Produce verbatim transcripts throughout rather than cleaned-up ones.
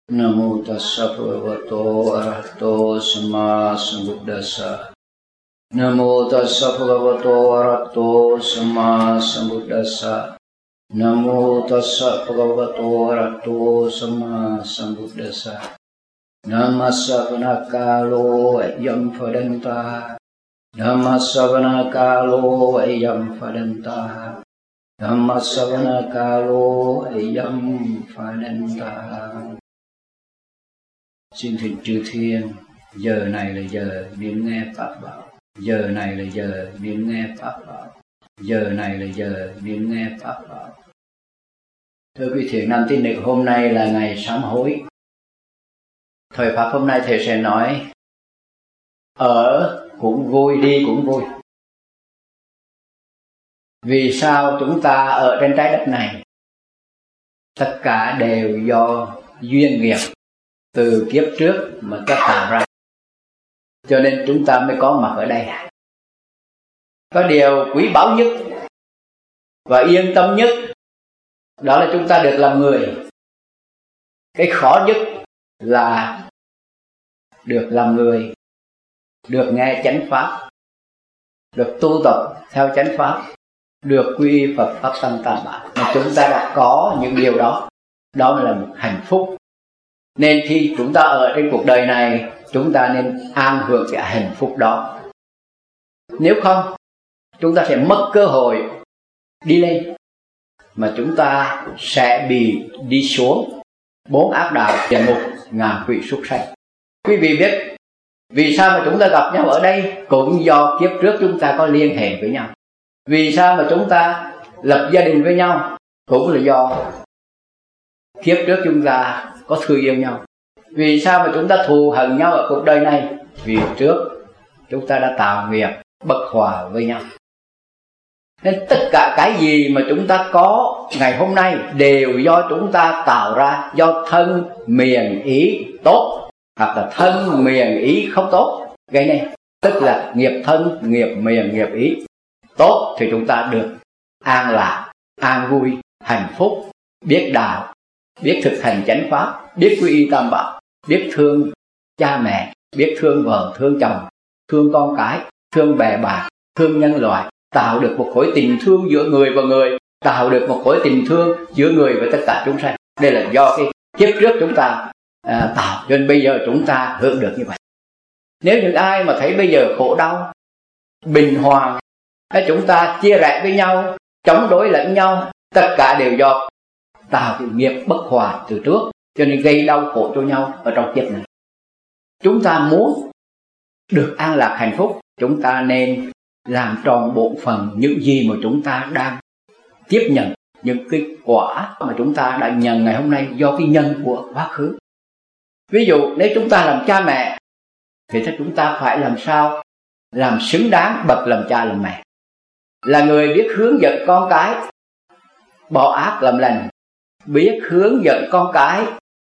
Namo tassa bhagavato arahato samma sambuddhassa. Namo tassa bhagavato arahato samma sambuddhassa. Namo tassa bhagavato arahato samma sambuddhassa. Namasavana kalo ayam phadanta. Namasavana kalo ayam phadanta. Namasavana kalo ayam phadanta. Xin thỉnh chư thiên, giờ này là giờ niệm nghe pháp bảo. Giờ này là giờ niệm nghe pháp bảo. Giờ này là giờ niệm nghe pháp bảo. Thưa quý thiện nam tín nữ, hôm nay là ngày sám hối. Thời pháp hôm nay thầy sẽ nói ở cũng vui, đi cũng vui. Vì sao chúng ta ở trên trái đất này? Tất cả đều do duyên nghiệp từ kiếp trước mà ta tạo ra, cho nên chúng ta mới có mặt ở đây. Có điều quý báu nhất và yên tâm nhất, đó là chúng ta được làm người. Cái khó nhất là được làm người, được nghe chánh pháp, được tu tập theo chánh pháp, được quy y Phật pháp tăng tam bảo. Mà chúng ta đã có những điều đó, đó là một hạnh phúc. Nên khi chúng ta ở trên cuộc đời này, chúng ta nên an hưởng cái hạnh phúc đó. Nếu không, chúng ta sẽ mất cơ hội đi lên, mà chúng ta sẽ bị đi xuống bốn ác đạo, địa ngục, ngạ quỷ, súc sanh. Quý vị biết vì sao mà chúng ta gặp nhau ở đây? Cũng do kiếp trước chúng ta có liên hệ với nhau. Vì sao mà chúng ta lập gia đình với nhau? Cũng là do kiếp trước chúng ta có thương yêu nhau. Vì sao mà chúng ta thù hận nhau ở cuộc đời này? Vì trước chúng ta đã tạo nghiệp bất hòa với nhau. Nên tất cả cái gì mà chúng ta có ngày hôm nay đều do chúng ta tạo ra, do thân miệng ý tốt hoặc là thân miệng ý không tốt gây nên. Tức là nghiệp thân, nghiệp miệng, nghiệp ý tốt thì chúng ta được an lạc, an vui, hạnh phúc, biết đạo, biết thực hành chánh pháp, biết quy y tam bảo, biết thương cha mẹ, biết thương vợ, thương chồng, thương con cái, thương bè bạn, thương nhân loại, tạo được một khối tình thương giữa người và người, tạo được một khối tình thương giữa người và tất cả chúng sanh. Đây là do cái kiếp trước chúng ta à, tạo, cho nên bây giờ chúng ta hưởng được như vậy. Nếu những ai mà thấy bây giờ khổ đau, bình hoàng, hay chúng ta chia rẽ với nhau, chống đối lẫn nhau, tất cả đều do tạo cái nghiệp bất hòa từ trước, cho nên gây đau khổ cho nhau ở trong kiếp này. Chúng ta muốn được an lạc hạnh phúc, chúng ta nên làm tròn bổn phận những gì mà chúng ta đang tiếp nhận, những cái quả mà chúng ta đã nhận ngày hôm nay do cái nhân của quá khứ. Ví dụ nếu chúng ta làm cha mẹ thì chúng ta phải làm sao làm xứng đáng bậc làm cha làm mẹ, là người biết hướng dẫn con cái bỏ ác làm lành, biết hướng dẫn con cái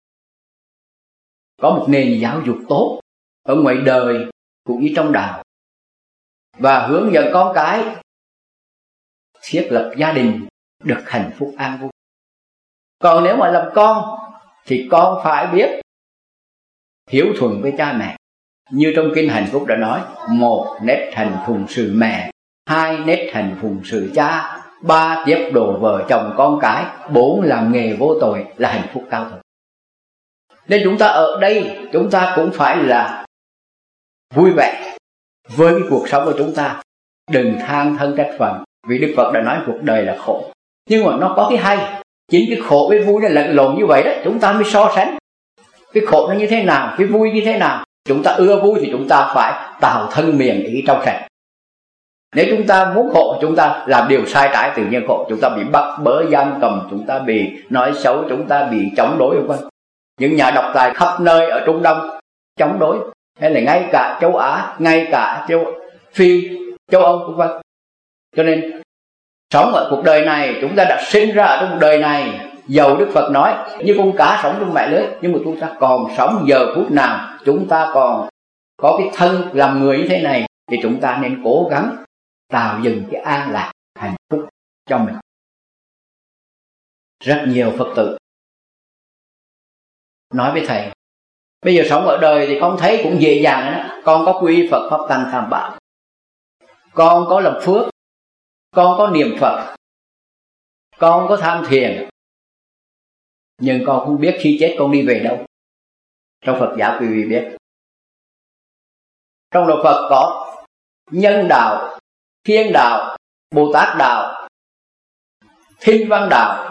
có một nền giáo dục tốt ở ngoài đời cũng như trong đạo, và hướng dẫn con cái thiết lập gia đình được hạnh phúc an vui. Còn nếu mà làm con thì con phải biết hiếu thuận với cha mẹ, như trong kinh Hạnh Phúc đã nói: một nết hành phụng sự mẹ, hai nết hành phụng sự cha, ba tiếp độ vợ chồng con cái, bốn làm nghề vô tội là hạnh phúc cao thượng. Nên chúng ta ở đây chúng ta cũng phải là vui vẻ với cái cuộc sống của chúng ta, đừng than thân trách phận, vì Đức Phật đã nói cuộc đời là khổ. Nhưng mà nó có cái hay, chính cái khổ với vui nó lẫn lộn như vậy đó, chúng ta mới so sánh cái khổ nó như thế nào, cái vui như thế nào. Chúng ta ưa vui thì chúng ta phải tạo thân miệng ý trong sạch. Nếu chúng ta muốn khổ, chúng ta làm điều sai trái tự nhiên khổ. Chúng ta bị bắt bớ giam cầm, chúng ta bị nói xấu, chúng ta bị chống đối vân vân. Những nhà độc tài khắp nơi ở Trung Đông chống đối, hay là ngay cả châu Á, ngay cả châu Phi, châu Âu vân vân. Cho nên sống ở cuộc đời này, chúng ta đã sinh ra ở trong cuộc đời này, dầu Đức Phật nói như con cá sống trong mẹ lưới, nhưng mà chúng ta còn sống giờ phút nào chúng ta còn có cái thân làm người như thế này thì chúng ta nên cố gắng tạo dựng cái an lạc hạnh phúc cho mình. Rất nhiều Phật tử nói với thầy, bây giờ sống ở đời thì con thấy cũng dễ dàng đó. Con có quy y Phật Pháp Tăng Tam Bảo, con có lập phước, con có niệm Phật, con có tham thiền, nhưng con không biết khi chết con đi về đâu. Trong Phật giáo quý vị biết, trong đạo Phật có nhân đạo, thiên đạo, Bồ Tát đạo, Thiên Văn đạo,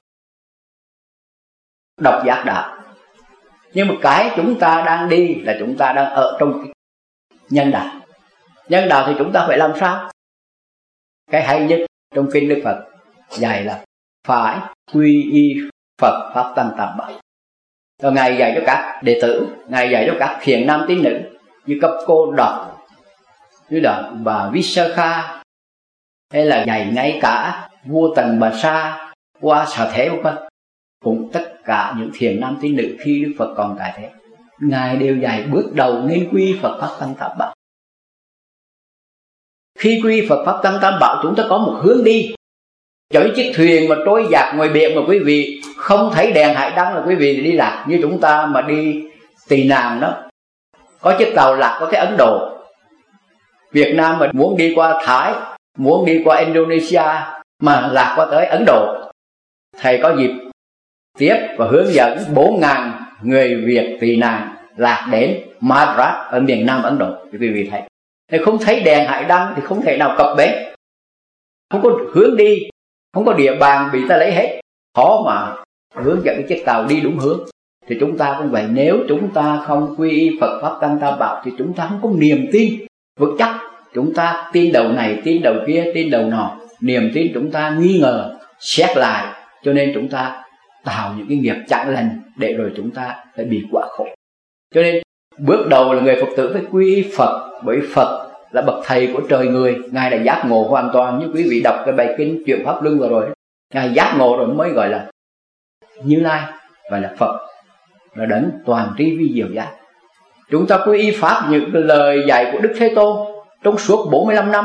Độc Giác đạo. Nhưng mà cái chúng ta đang đi là chúng ta đang ở trong nhân đạo. Nhân đạo thì chúng ta phải làm sao? Cái hay nhất trong kinh Đức Phật dạy là phải quy y Phật Pháp Tăng Tam Bảo. Rồi Ngài dạy cho các đệ tử, Ngài dạy cho các thiện nam tín nữ như Cấp Cô Độc, như là bà Visakha, hay là dạy ngay cả vua Tần Bà Sa, qua Xà Thế vân vân. Cũng tất cả những thiện nam tín nữ khi Đức Phật còn tại thế, Ngài đều dạy bước đầu nên quy Phật Pháp Tăng Tam Bảo. Khi quy Phật Pháp Tăng Tam Bảo, chúng ta có một hướng đi. Cho chiếc thuyền mà trôi dạt ngoài biển mà quý vị không thấy đèn hải đăng là quý vị đi lạc. Như chúng ta mà đi tị nạn đó, có chiếc tàu lạc có cái Ấn Độ. Việt Nam mà muốn đi qua Thái, muốn đi qua Indonesia mà lạc qua tới Ấn Độ, thầy có dịp tiếp và hướng dẫn bốn ngàn người Việt tị nạn lạc đến Madras ở miền Nam Ấn Độ. Thì quý vị thấy, thì không thấy đèn hải đăng thì không thể nào cập bến, không có hướng đi, không có địa bàn bị ta lấy hết, khó mà hướng dẫn cái chiếc tàu đi đúng hướng. Thì chúng ta cũng vậy, nếu chúng ta không quy y Phật Pháp Tăng Tam Bảo thì chúng ta không có niềm tin vững chắc. Chúng ta tin đầu này, tin đầu kia, tin đầu nọ, niềm tin chúng ta nghi ngờ, xét lại, cho nên chúng ta tạo những cái nghiệp chẳng lành để rồi chúng ta phải bị quả khổ. Cho nên bước đầu là người Phật tử phải quy y Phật, bởi Phật là bậc thầy của trời người. Ngài đã giác ngộ hoàn toàn, như quý vị đọc cái bài kinh Chuyển Pháp Luân vừa rồi, Ngài giác ngộ rồi mới gọi là Như Lai, gọi là Phật, là đấng toàn tri vi diệu giác. Chúng ta quy y Pháp những cái lời dạy của Đức Thế Tôn trong suốt bốn mươi lăm năm,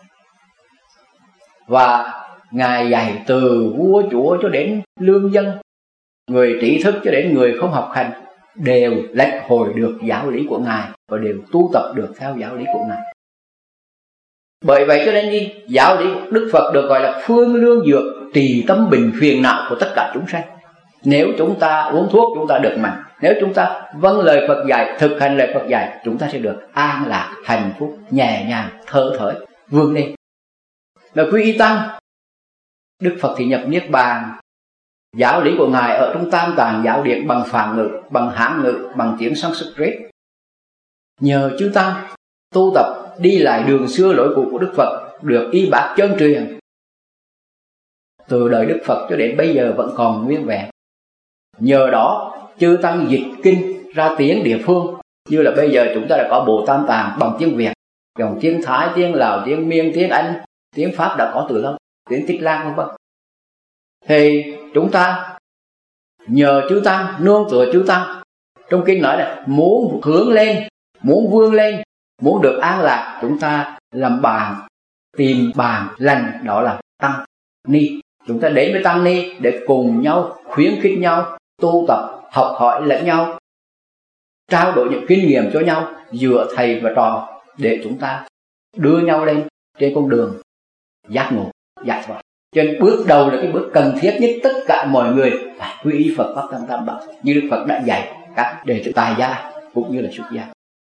và Ngài dạy từ vua chúa cho đến lương dân, người trí thức cho đến người không học hành, đều lãnh hội được giáo lý của Ngài và đều tu tập được theo giáo lý của Ngài. Bởi vậy cho nên đi giáo lý của Đức Phật được gọi là phương lương dược trì tâm bình phiền não của tất cả chúng sanh. Nếu chúng ta uống thuốc chúng ta được mạnh, nếu chúng ta vâng lời Phật dạy, thực hành lời Phật dạy, chúng ta sẽ được an lạc, hạnh phúc, nhẹ nhàng, thở thởi, vươn lên. Là quy y tăng, Đức Phật thì nhập niết bàn. Giáo lý của Ngài ở trong Tam Tạng giáo điển bằng Phạn ngữ, bằng Hán ngữ, bằng tiếng Sanskrit. Nhờ chư tăng tu tập đi lại đường xưa lối cũ của Đức Phật, được y bác chân truyền, từ đời Đức Phật cho đến bây giờ vẫn còn nguyên vẹn. Nhờ đó chư tăng dịch kinh ra tiếng địa phương, như là bây giờ chúng ta đã có Bộ Tam Tạng bằng tiếng Việt, dòng tiếng Thái, tiếng Lào, tiếng Miên, tiếng Anh, tiếng Pháp đã có từ lâu, tiếng Tích Lan vân vân. Thì chúng ta nhờ chư tăng, nương tựa chư tăng. Trong kinh nói là muốn hướng lên, muốn vươn lên, muốn được an lạc, chúng ta làm bàn, tìm bàn lành, đó là tăng ni. Chúng ta đến với tăng ni để cùng nhau khuyến khích nhau, tu tập, học hỏi lẫn nhau, trao đổi những kinh nghiệm cho nhau giữa thầy và trò, để chúng ta đưa nhau lên trên con đường giác ngộ, giải thoát. Cho nên bước đầu là cái bước cần thiết nhất, tất cả mọi người phải quy y Phật Pháp Tăng Tam Bảo như Đức Phật đã dạy các đệ tử tài gia cũng như là xuất gia.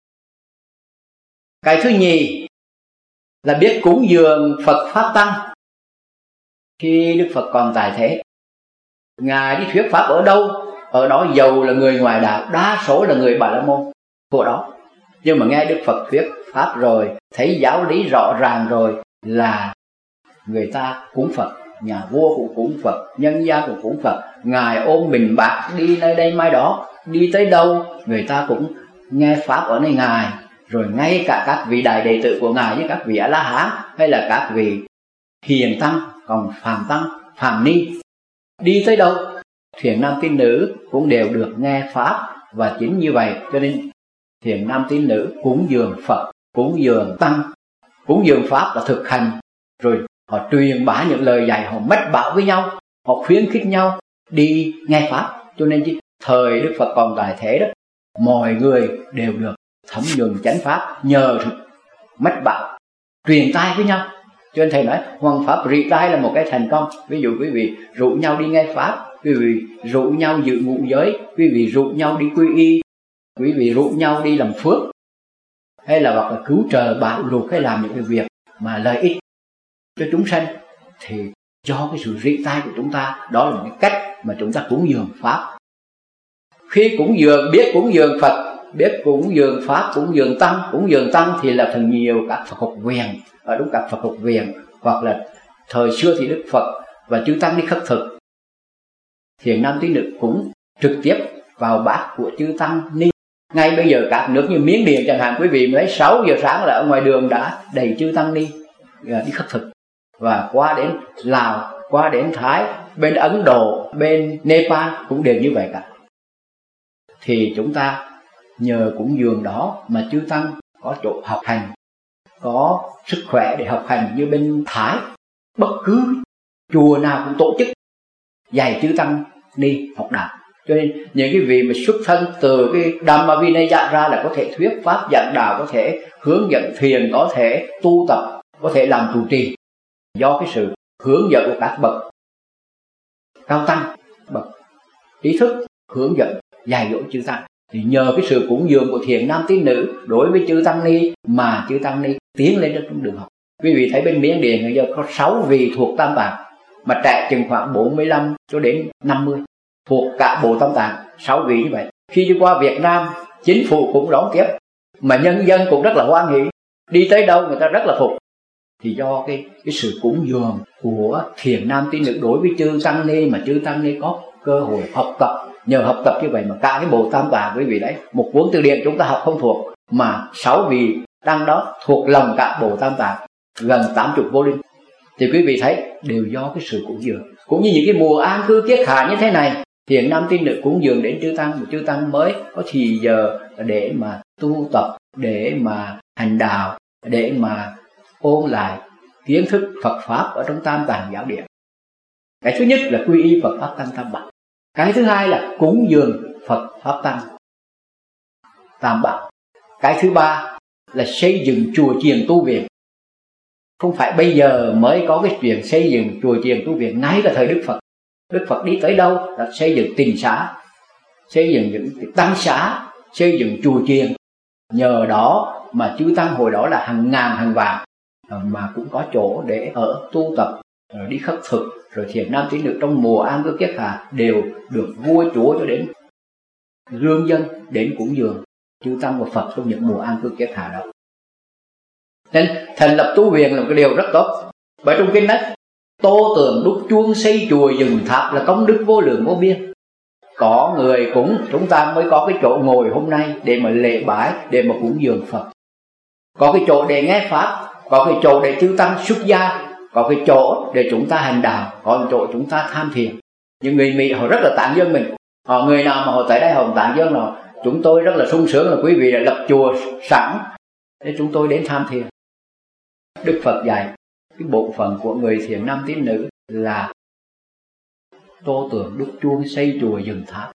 Cái thứ nhì là biết cúng dường Phật Pháp Tăng. Khi Đức Phật còn tại thế, Ngài đi thuyết pháp ở đâu, ở đó dầu là người ngoài đạo, đa số là người Bà La Môn của đó, nhưng mà nghe Đức Phật thuyết pháp rồi, thấy giáo lý rõ ràng rồi, là người ta cúng Phật. Nhà vua cũng cúng Phật, nhân gia cũng cúng Phật. Ngài ôm bình bát đi nơi đây mai đó, đi tới đâu người ta cũng nghe pháp ở nơi Ngài. Rồi ngay cả các vị đại đệ tử của Ngài, như các vị A La Hán hay là các vị hiền tăng, còn phàm tăng, phàm ni, đi tới đâu thiện nam tín nữ cũng đều được nghe pháp. Và chính như vậy cho nên thiện nam tín nữ cúng dường Phật, cúng dường tăng, cúng dường pháp là thực hành, rồi họ truyền bá những lời dạy, họ mách bảo với nhau, họ khuyến khích nhau đi nghe pháp. Cho nên thời Đức Phật còn tại thế đó, mọi người đều được thấm nhuần chánh pháp nhờ mách bảo truyền tai với nhau. Cho nên thầy nói hoằng pháp rỉ tai là một cái thành công. Ví dụ quý vị rủ nhau đi nghe pháp, quý vị rủ nhau giữ ngũ giới, quý vị rủ nhau đi quy y, quý vị rủ nhau đi làm phước, hay là hoặc là cứu trợ bão lụt, hay làm những cái việc mà lợi ích cho chúng sanh, thì do cái sự rỉ tai của chúng ta, đó là một cái cách mà chúng ta cúng dường pháp. Khi cúng dường, biết cúng dường Phật, biết cúng dường pháp, cúng dường tăng, cúng dường tăng thì là phần nhiều các Phật học viện, ở đúng các Phật học viện, hoặc là thời xưa thì Đức Phật và chư tăng đi khất thực, Thiện nam tín nữ cũng trực tiếp vào bát của chư tăng ni. Ngay bây giờ các nước như Miến Điện chẳng hạn, quý vị mới sáu giờ sáng là ở ngoài đường đã đầy chư tăng ni đi khất thực. Và qua đến Lào, qua đến Thái, bên Ấn Độ, bên Nepal cũng đều như vậy cả. Thì chúng ta nhờ cúng dường đó mà chư tăng có chỗ học hành, có sức khỏe để học hành. Như bên Thái, bất cứ chùa nào cũng tổ chức dạy chư tăng ni học đạo. Cho nên những cái vị mà xuất thân từ cái Dhamma Vinaya ra là có thể thuyết pháp giảng đạo, có thể hướng dẫn thiền, có thể tu tập, có thể làm trụ trì, do cái sự hướng dẫn của các bậc cao tăng, bậc trí thức hướng dẫn dạy dỗ chư tăng. Thì nhờ cái sự cúng dường của thiện nam tín nữ đối với chư tăng ni mà chư tăng ni tiến lên trong đường học. Quý vị thấy bên Miến Điện bây giờ có sáu vị thuộc Tam Tạng, mà trẻ chừng khoảng bốn mươi lăm cho đến năm mươi thuộc cả bộ Tam Tạng, sáu vị như vậy. Khi đi qua Việt Nam, chính phủ cũng đón tiếp, mà nhân dân cũng rất là hoan hỷ, đi tới đâu người ta rất là phục. Thì do cái cái sự cúng dường của thiện nam tín nữ đối với chư tăng ni mà chư tăng ni có cơ hội học tập, nhờ học tập như vậy mà cả cái bộ Tam Tạng, quý vị đấy, một cuốn từ điển chúng ta học không thuộc, mà sáu vị tăng đó thuộc lòng cả bộ Tam Tạng, gần tám chục vô linh. Thì quý vị thấy đều do cái sự cúng dường. Cũng như những cái mùa an cư kiết hạ như thế này, thiện nam tín nữ cúng dường đến chư tăng, mà chư tăng mới có thì giờ để mà tu tập, để mà hành đạo, để mà ôn lại kiến thức Phật pháp ở trong Tam Tạng giáo điển. Cái thứ nhất là quy y Phật pháp tăng tam bảo. Cái thứ hai là cúng dường Phật pháp tăng tam bảo. Cái thứ ba là xây dựng chùa chiền tu viện. Không phải bây giờ mới có cái chuyện xây dựng chùa chiền tu viện, ngay cả thời Đức Phật. Đức Phật đi tới đâu là xây dựng tình xá, xây dựng những tăng xá, xây dựng chùa chiền. Nhờ đó mà chư tăng hồi đó là hàng ngàn hàng vạn, mà cũng có chỗ để ở tu tập, rồi đi khất thực, rồi thiện nam tín nữ trong mùa an cư kiết hạ đều được vua chúa cho đến lương dân đến cúng dường chư tăng và Phật trong những mùa an cư kiết hạ đó. Nên thành lập tu viện là một cái điều rất tốt. Bởi trong kinh nói tô tường đúc chuông xây chùa dựng tháp là công đức vô lượng vô biên. Có người cúng, chúng ta mới có cái chỗ ngồi hôm nay để mà lễ bái, để mà cúng dường Phật. Có cái chỗ để nghe pháp, có cái chỗ để chư tăng xuất gia, có cái chỗ để chúng ta hành đạo, có cái chỗ chúng ta tham thiền. Những người Mỹ họ rất là tán dương mình. Họ người nào mà họ tới đây họ tán dương là chúng tôi rất là sung sướng là quý vị đã lập chùa sẵn để chúng tôi đến tham thiền. Đức Phật dạy cái bộ phận của người thiện nam tín nữ là tô tường đúc chuông xây chùa dựng tháp.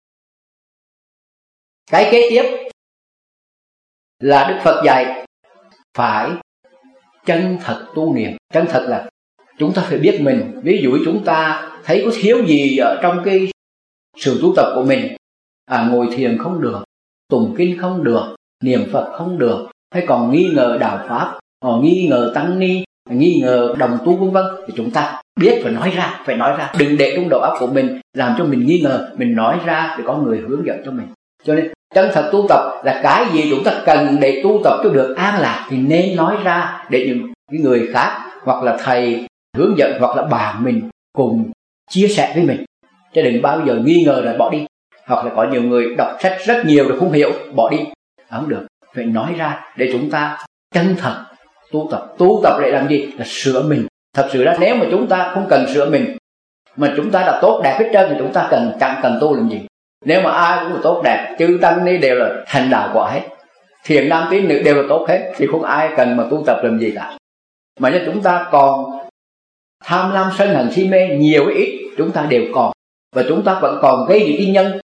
Cái kế tiếp là Đức Phật dạy phải chân thật tu niệm. Chân thật là chúng ta phải biết mình. Ví dụ chúng ta thấy có thiếu gì ở trong cái sự tu tập của mình, à, ngồi thiền không được, tụng kinh không được, niệm Phật không được, hay còn nghi ngờ đạo pháp, còn nghi ngờ tăng ni, nghi ngờ đồng tu vân vân, thì chúng ta biết phải nói ra, phải nói ra, đừng để trong đầu óc của mình làm cho mình nghi ngờ, mình nói ra để có người hướng dẫn cho mình. Cho nên chân thật tu tập là cái gì chúng ta cần để tu tập cho được an lạc thì nên nói ra để những người khác hoặc là thầy hướng dẫn hoặc là bạn mình cùng chia sẻ với mình, chứ đừng bao giờ nghi ngờ rồi bỏ đi. Hoặc là có nhiều người đọc sách rất nhiều rồi không hiểu, bỏ đi, không được, phải nói ra để chúng ta chân thật tu tập. Tu tập để làm gì? Là sửa mình. Thật sự ra nếu mà chúng ta không cần sửa mình, mà chúng ta đã tốt đẹp hết trơn thì chúng ta cần chẳng cần tu làm gì. Nếu mà ai cũng là tốt đẹp, chư tăng ni đều là thành đạo quả hết, thiện nam tín nữ đều là tốt hết, thì không ai cần mà tu tập làm gì cả. Mà nếu chúng ta còn tham lam sân hận si mê nhiều hay ít, chúng ta đều còn, và chúng ta vẫn còn gây những cái nhân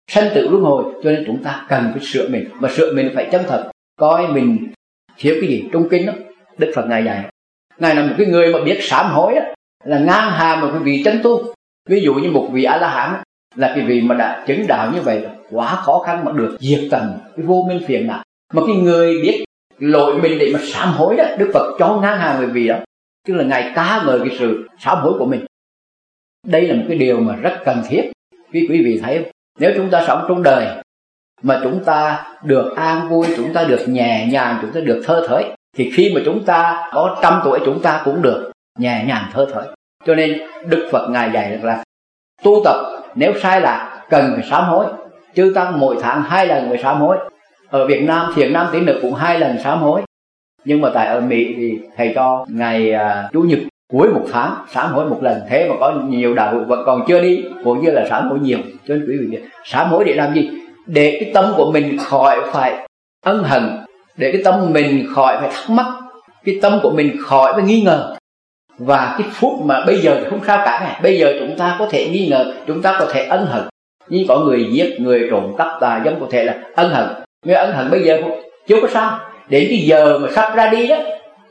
sanh tử luân hồi. Cho nên chúng ta cần phải sửa mình, mà sửa mình phải chân thật, coi mình thiếu cái gì. Trong kinh đó Đức Phật ngài dạy, ngài là một cái người mà biết sám hối á, là ngang hàng một cái vị chân tu. Ví dụ như một vị A La Hán là cái vị mà đã chứng đạo như vậy, quá khó khăn mà được diệt tận cái vô minh phiền não. Mà cái người biết lỗi mình để mà sám hối đó, Đức Phật cho ngang hàng người vị đó, tức là ngài ca ngợi cái sự sám hối của mình. Đây là một cái điều mà rất cần thiết. Quý quý vị thấy không? Nếu chúng ta sống trong đời mà chúng ta được an vui, chúng ta được nhẹ nhàng, chúng ta được thơ thới, thì khi mà chúng ta có trăm tuổi chúng ta cũng được nhẹ nhàng thơ thới. Cho nên Đức Phật ngài dạy là tu tập nếu sai lạc cần phải sám hối. Chư tăng mỗi tháng hai lần phải sám hối. Ở Việt Nam thiền nam tín nữ cũng hai lần sám hối. Nhưng mà tại ở Mỹ thì thầy cho ngày uh, chủ nhật cuối một tháng sám hối một lần. Thế mà có nhiều đạo hữu vẫn còn chưa đi, cũng như là sám hối nhiều. Cho nên quý vị biết sám hối để làm gì? Để cái tâm của mình khỏi phải ân hận, để cái tâm mình khỏi phải thắc mắc, cái tâm của mình khỏi phải nghi ngờ. Và cái phút mà bây giờ thì không sao cả này. Bây giờ chúng ta có thể nghi ngờ, chúng ta có thể ân hận. Nhưng có người giết, người trộm cắp tà dâm có thể là ân hận. Người ân hận bây giờ chưa có sao. Đến cái giờ mà sắp ra đi đó,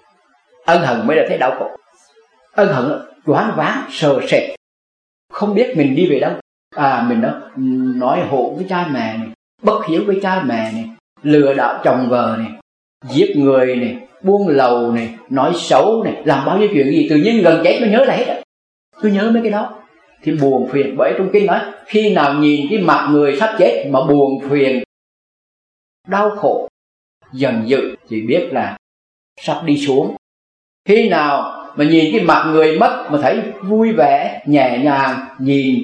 ân hận mới là thấy đau khổ. Ân hận choáng váng, sờ sệt, không biết mình đi về đâu. À mình đó nói hỗn với cha mẹ này, bất hiếu với cha mẹ này, lừa đảo chồng vợ này, giết người này, buông lầu này, nói xấu này, làm bao nhiêu chuyện gì, tự nhiên gần chết mới nhớ lại hết. Tôi nhớ mấy cái đó thì buồn phiền. Bởi trong kinh nói khi nào nhìn cái mặt người sắp chết mà buồn phiền, đau khổ, giận dữ, chỉ biết là sắp đi xuống. Khi nào mà nhìn cái mặt người mất mà thấy vui vẻ, nhẹ nhàng, nhìn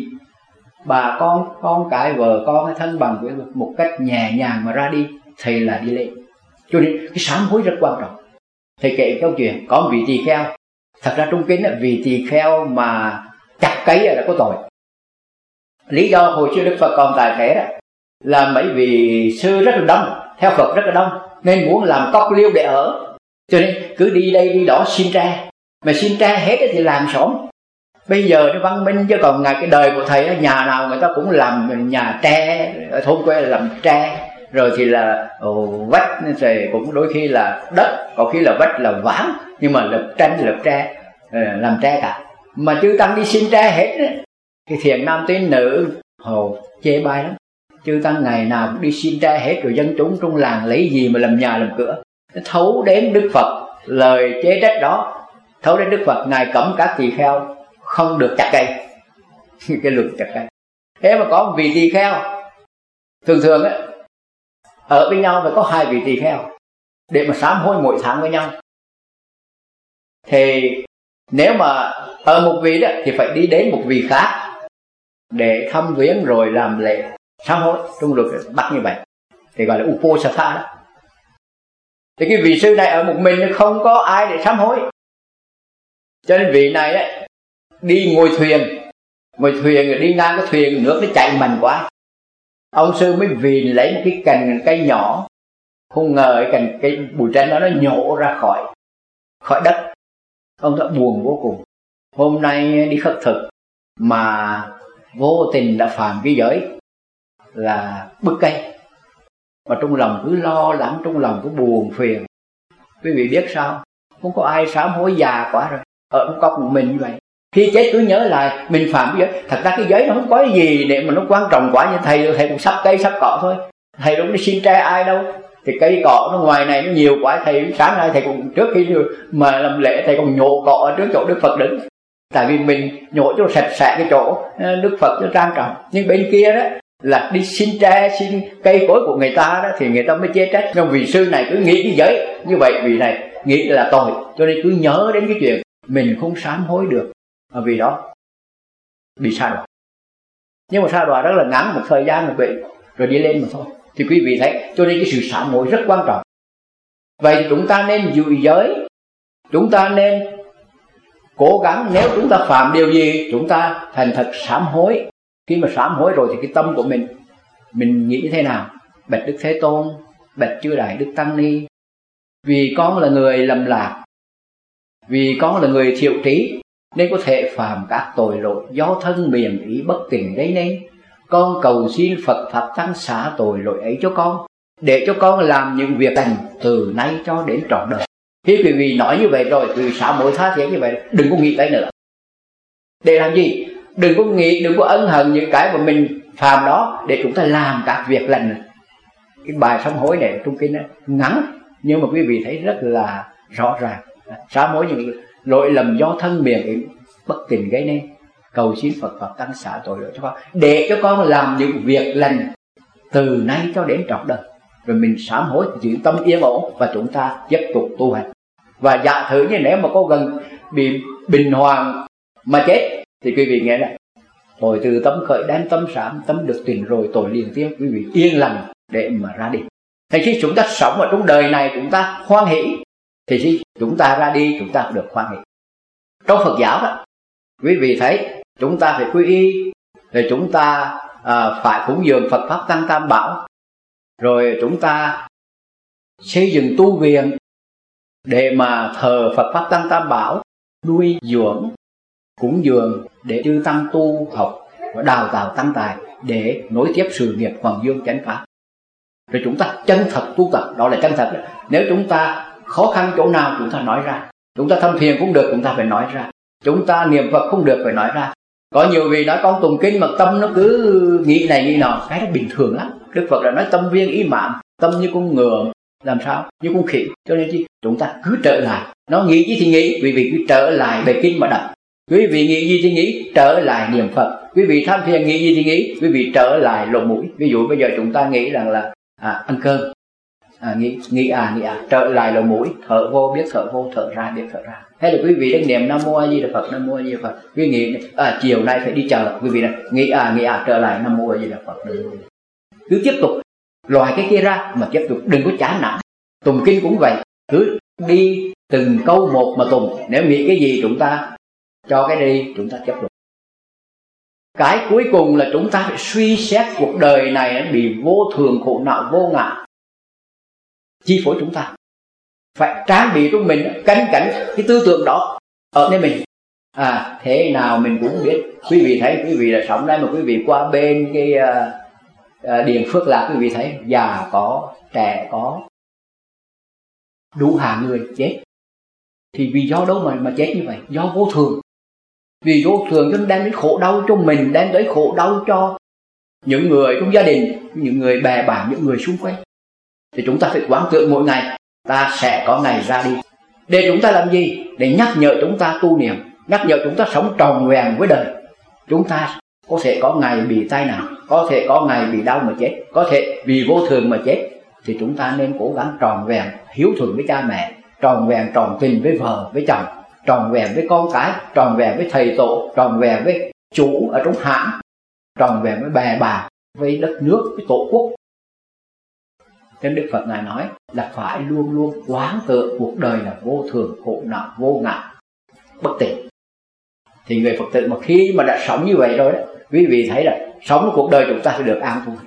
bà con, con cái, vợ con hay thân bằng của một cách nhẹ nhàng mà ra đi, thì là đi lên. Cho nên cái sám hối rất quan trọng. Thầy kể câu chuyện có một vị tỳ kheo. Thật ra trong kinh là vị tỳ kheo mà chặt cây là có tội. Lý do hồi xưa Đức Phật còn tại thế đó là mấy vị sư rất là đông, theo Phật rất là đông, nên muốn làm cốc liêu để ở. Cho nên cứ đi đây đi đó xin tre. Mà xin tre hết thì làm xóm. Bây giờ nó văn minh, chứ còn ngày cái đời của thầy đó, nhà nào người ta cũng làm nhà tre, ở thôn quê là làm tre, rồi thì là ồ, vách thì cũng đôi khi là đất, có khi là vách là ván, nhưng mà lập tranh lập tre, làm tre cả. Mà chư tăng đi xin tre hết đó. Cái thiền nam tín nữ hồ chê bai lắm. Chư tăng ngày nào cũng đi xin tre hết, rồi dân chúng trong làng lấy gì mà làm nhà làm cửa. Nó thấu đến Đức Phật lời chế trách đó, thấu đến Đức Phật ngài cấm các tỳ kheo không được chặt cây. Cái luật chặt cây. Thế mà có một vị tỳ kheo, thường thường á ở với nhau phải có hai vị tỳ kheo để mà sám hối mỗi tháng với nhau. Thì nếu mà ở một vị đó thì phải đi đến một vị khác để thăm viếng rồi làm lễ sám hối. Trong luật bắt như vậy thì gọi là uposatha đó. Thì cái vị sư này ở một mình không có ai để sám hối, cho nên vị này ấy, đi ngồi thuyền, ngồi thuyền rồi đi ngang cái thuyền, nước nó chạy mạnh quá, ông sư mới vìn lấy một cái cành cây nhỏ, không ngờ cái cành cây bụi tranh đó nó nhổ ra khỏi khỏi đất. Ông đã buồn vô cùng. Hôm nay đi khất thực mà vô tình đã phạm cái giới là bứt cây, mà trong lòng cứ lo lắng, trong lòng cứ buồn phiền. Quý vị biết sao? Không có ai sám hối, già quá rồi, ở một cốc một mình như vậy. Khi chết cứ nhớ lại mình phạm cái giới. Thật ra cái giới nó không có gì để mà nó quan trọng quá, như thầy thầy cũng sắp cây sắp cỏ thôi. Thầy đâu có xin tre ai đâu. Thì cây cỏ nó ngoài này nó nhiều quá. Thầy sáng nay thầy cũng trước khi mà làm lễ thầy còn nhổ cỏ ở trước chỗ Đức Phật đứng. Tại vì mình nhổ cho sạch sẽ cái chỗ Đức Phật nó trang trọng. Nhưng bên kia đó là đi xin tre, xin cây cối của người ta đó, thì người ta mới chê trách. Nhưng vị sư này cứ nghĩ cái giới như vậy, vị này nghĩ là tội, cho nên cứ nhớ đến cái chuyện mình không sám hối được, vì đó bị sa đọa. Nhưng mà sa đọa rất là ngắn, một thời gian một vậy rồi đi lên mà thôi. Thì quý vị thấy, cho nên cái sự sám hối rất quan trọng. Vậy thì chúng ta nên giữ giới, chúng ta nên cố gắng, nếu chúng ta phạm điều gì chúng ta thành thật sám hối. Khi mà sám hối rồi thì cái tâm của mình mình nghĩ thế nào? Bạch Đức Thế Tôn, bạch Chư Đại Đức Tăng Ni, vì con là người lầm lạc, vì con là người thiệu trí, nên có thể phạm các tội lỗi do thân miệng ý bất tình gây nên. con cầu xin Phật Pháp Tăng xả tội lỗi ấy cho con, để cho con làm những việc lành từ nay cho đến trọn đời. Khi quý vị nói như vậy rồi, quý vị xả mỗi tha thiết như vậy, đừng có nghĩ tới nữa. Để làm gì? Đừng có nghĩ, đừng có ân hận những cái mà mình phạm đó, để chúng ta làm các việc lành. Cái bài sám hối này trong kinh ngắn, nhưng mà quý vị thấy rất là rõ ràng. Sám hối những lỗi lầm do thân miệng bất tình gây nên, cầu xin Phật Pháp Tăng xả tội lỗi cho con, để cho con làm những việc lành từ nay cho đến trọn đời. Rồi mình sám hối, giữ tâm yên ổn và chúng ta tiếp tục tu hành. Và giả thử như nếu mà có gần bị bình hoàng mà chết, thì quý vị nghe này, hồi từ tâm khởi đến tâm sám, tâm được tình rồi tội liền tiếc, quý vị yên lặng để mà ra đi. Thì khi chúng ta sống ở trong đời này chúng ta hoan hỷ, thì khi chúng ta ra đi chúng ta được hoan hỷ. Trong Phật giáo đó, quý vị thấy chúng ta phải quy y, rồi chúng ta à, phải cúng dường Phật Pháp Tăng Tam Bảo, rồi chúng ta xây dựng tu viện để mà thờ Phật Pháp Tăng Tam Bảo, nuôi dưỡng, cúng dường để chư tăng tu học và đào tạo tăng tài để nối tiếp sự nghiệp Hoàng Dương chánh pháp. Rồi chúng ta chân thật tu tập, đó là chân thật. Nếu chúng ta khó khăn chỗ nào chúng ta nói ra, chúng ta thâm thiền cũng được chúng ta phải nói ra, chúng ta niệm Phật không được phải nói ra. Có nhiều vị nói con tụng kinh mà tâm nó cứ nghĩ này nghĩ nọ, cái đó bình thường lắm. Đức Phật đã nói tâm viên ý mạn, tâm như con ngựa, làm sao như con khỉ. Cho nên chi chúng ta cứ trở lại, nó nghĩ gì thì nghĩ, quý vị cứ trở lại bài kinh mà đọc. Quý vị nghĩ gì thì nghĩ, trở lại niệm Phật. Quý vị tham thiền nghĩ gì thì nghĩ, quý vị trở lại lỗ mũi. Ví dụ bây giờ chúng ta nghĩ rằng là à, ăn cơm, à, nghĩ nghĩ à nghĩ à, trở lại lỗ mũi, thở vô biết thở vô, thở ra biết thở ra. Hay là quý vị đang niệm Nam Mô A Di Đà Phật, Nam Mô A Di Đà Phật, quý vị nghĩ à, chiều nay phải đi chợ, quý vị này nghĩ à nghĩ à trở lại Nam Mô A Di Đà Phật. Cứ tiếp tục loại cái kia ra mà tiếp tục, đừng có chán nản. Tụng kinh cũng vậy, cứ đi từng câu một mà tụng. Nếu nghĩ cái gì chúng ta cho cái đi, chúng ta tiếp tục. Cái cuối cùng là chúng ta phải suy xét cuộc đời này bị vô thường khổ não vô ngã chi phối chúng ta. Phải trang bị trong mình canh cảnh cái tư tưởng đó ở nơi mình. À thế nào mình cũng biết. Quý vị thấy quý vị là sống đây mà quý vị qua bên cái uh, uh, Điện Phước Lạc, quý vị thấy già có, trẻ có, đủ hàng người chết. Thì vì do đâu mà mà chết như vậy? Do vô thường. Vì vô thường cho nên đem đến khổ đau cho mình, đem tới khổ đau cho những người trong gia đình, những người bè bạn, những người xung quanh. Thì chúng ta phải quán tưởng mỗi ngày ta sẽ có ngày ra đi. Để chúng ta làm gì? Để nhắc nhở chúng ta tu niệm, nhắc nhở chúng ta sống tròn vẹn với đời. Chúng ta có thể có ngày bị tai nạn, có thể có ngày bị đau mà chết, có thể vì vô thường mà chết. Thì chúng ta nên cố gắng tròn vẹn, hiếu thuận với cha mẹ, tròn vẹn tròn tình với vợ, với chồng, tròn vẹn với con cái, tròn vẹn với thầy tổ, tròn vẹn với chủ ở trong hãng, tròn vẹn với bè bạn, với đất nước, với tổ quốc. Nên Đức Phật Ngài nói là phải luôn luôn quán tưởng cuộc đời là vô thường, khổ não, vô ngã, bất tịnh. Thì người Phật tử mà khi mà đã sống như vậy rồi đó, quý vị thấy là sống cuộc đời chúng ta sẽ được an vui.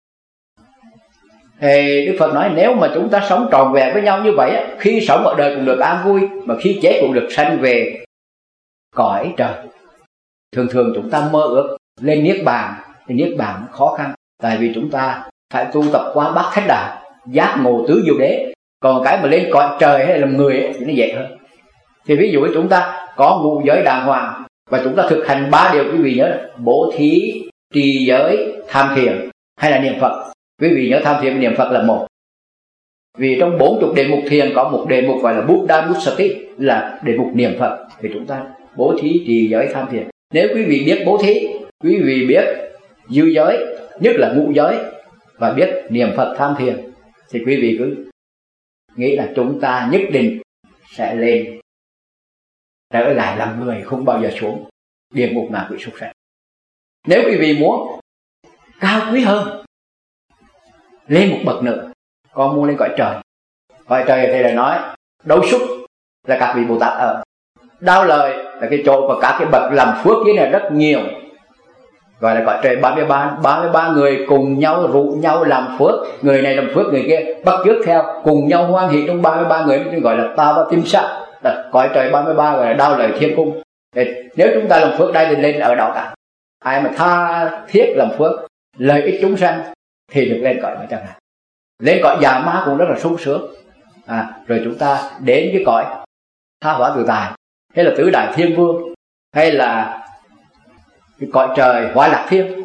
Thì Đức Phật nói nếu mà chúng ta sống tròn vẹn với nhau như vậy, khi sống ở đời cũng được an vui, mà khi chết cũng được sanh về cõi trời. Thường thường chúng ta mơ ước lên niết bàn, thì niết bàn khó khăn, tại vì chúng ta phải tu tập qua bát thánh đạo, giác ngộ tứ diệu đế. Còn cái mà lên cõi trời hay là làm người ấy, thì nó dễ hơn. Thì ví dụ chúng ta có ngũ giới đàng hoàng và chúng ta thực hành ba điều, quý vị nhớ là bố thí, trì giới, tham thiền hay là niệm Phật. Quý vị nhớ tham thiền và niệm Phật là một. Vì trong bốn chục đề mục thiền có một đề mục gọi là Buddha Buddhasati, là đề mục niệm Phật. Thì chúng ta bố thí, trì giới, tham thiền. Nếu quý vị biết bố thí, quý vị biết dư giới, nhất là ngũ giới, và biết niệm Phật tham thiền, thì quý vị cứ nghĩ là chúng ta nhất định sẽ lên trở lại làm người, không bao giờ xuống địa ngục ngạ quỷ súc sanh. Nếu quý vị muốn cao quý hơn, lên một bậc nữa, con muốn lên cõi trời. Cõi trời thì là nói đấu xúc là các vị Bồ Tát ở, đau lời là cái chỗ và các cái bậc làm phước kia là rất nhiều, gọi là cõi trời ba mươi ba, ba mươi ba người cùng nhau rủ nhau làm phước, người này làm phước người kia bắt chước theo, cùng nhau hoan hỷ trong ba mươi ba người, gọi là ta và tim sát. Cõi trời ba mươi ba gọi là đau lời thiên cung. Nếu chúng ta làm phước đây thì lên ở đó cả. ai mà tha thiết làm phước lợi ích chúng sanh thì được lên cõi mà chẳng hạn. Lên cõi già ma cũng rất là sung sướng. À, rồi chúng ta đến cái cõi tha hóa tự tại, hay là tứ đại thiên vương, hay là cái cõi trời hóa lạc thiên.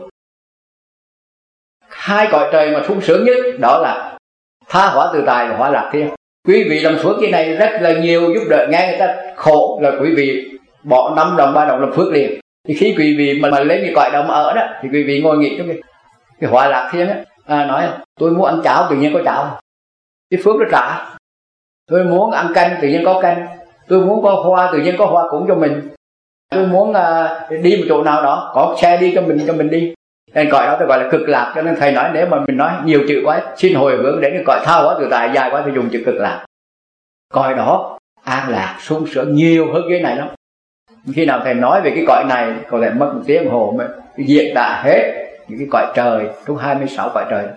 Hai cõi trời mà sung sướng nhất đó là tha hóa tự tại và hóa lạc thiên. Quý vị làm phước cái này rất là nhiều, giúp đỡ nghe người ta khổ là quý vị bỏ năm đồng ba đồng làm phước liền. Thì khi quý vị mà, mà lên cái cõi đó mà ở đó thì quý vị ngồi nghĩ trong cái, cái hóa lạc thiên á, à, nói tôi muốn ăn cháo tự nhiên có cháo, cái phước nó trả. Tôi muốn ăn canh tự nhiên có canh, tôi muốn có hoa tự nhiên có hoa cúng cho mình, tôi muốn uh, đi một chỗ nào đó có xe đi cho mình cho mình đi. Nên cõi đó tôi gọi là cực lạc. Cho nên thầy nói nếu mà mình nói nhiều chữ quá, xin hồi hướng đến cái cõi tha hóa tự tại dài quá thì dùng chữ cực lạc. Cõi đó an lạc sung sướng nhiều hơn cái này lắm. Khi nào thầy nói về cái cõi này có thể mất một tiếng hồ mới diễn đạt hết những cái cõi trời trong hai mươi sáu cõi trời.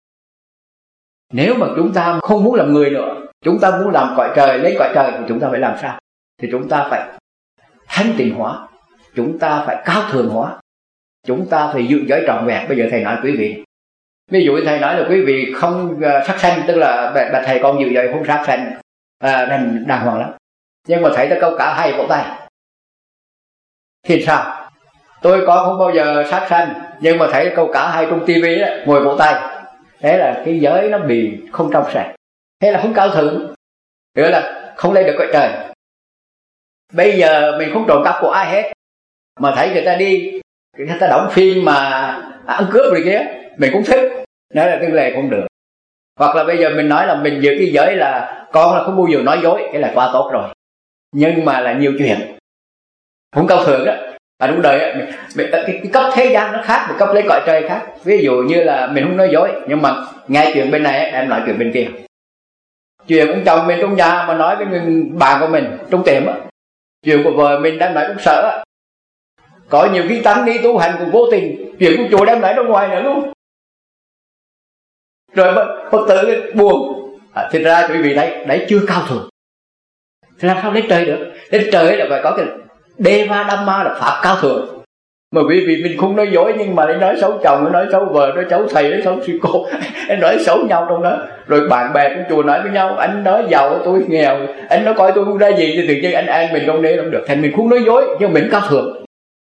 Nếu mà chúng ta không muốn làm người nữa, chúng ta muốn làm cõi trời, lấy cõi trời thì chúng ta phải làm sao? Thì chúng ta phải thanh tịnh hóa, chúng ta phải cao thượng hóa, chúng ta phải giữ giới trọn vẹn. Bây giờ thầy nói quý vị, ví dụ thầy nói là quý vị không uh, sát sanh, tức là bà thầy con giữ giới không sát sanh, à, đàng, đàng hoàng lắm. Nhưng mà thấy ta câu cả hai vỗ tay thì sao? Tôi con không bao giờ sát sanh, nhưng mà thấy câu cả hai trong tivi đó ngồi vỗ tay, thế là cái giới nó bị không trong sạch, thế là không cao thượng, nữa là không lên được cõi trời. Bây giờ mình không trộm cắp của ai hết, mà thấy người ta đi, người ta đóng phim mà ăn cướp rồi kia, mình cũng thích, đó là cái lệ không được. Hoặc là bây giờ mình nói là mình giữ cái giới là con là không bao giờ nói dối, cái là quá tốt rồi. Nhưng mà là nhiều chuyện không cao thượng đó. À đúng đời mình, mình, cái, cái cấp thế gian nó khác, và cấp lấy cõi trời khác. Ví dụ như là mình không nói dối, nhưng mà nghe chuyện bên này em nói chuyện bên kia. Chuyện ông chồng mình trong nhà mà nói với người bạn của mình trong tiệm á, chuyện của vợ mình đang nói cũng sợ. Có nhiều khi tăng đi tu hành cũng vô tình, chuyện của chùa đem nói ra ngoài nữa luôn. Rồi Phật tử buồn. À, thực ra quý vị đấy, đấy chưa cao thượng. Thì làm sao lên trời được? Lên trời là phải có cái Deva Dhamma là pháp cao thượng. Mà quý vị mình không nói dối, nhưng mà nói xấu chồng, nói xấu vợ, nói xấu thầy, nói xấu sư cô, anh nói xấu nhau trong đó. Rồi bạn bè trong chùa nói với nhau, anh nói giàu tôi nghèo, anh nói coi tôi không ra gì thì tự nhiên anh an mình trong đây không được. Thành mình không nói dối, nhưng mình cao thượng.